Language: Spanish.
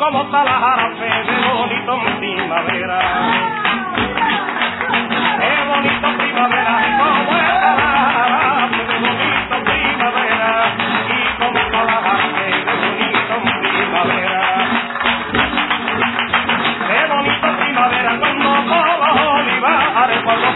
como está la jarafe de bonito en primavera. Qué bonito primavera, como está la jarafe de bonito en primavera. Y como está la jarafe de bonito en primavera. Qué bonito primavera cuando todos los olivares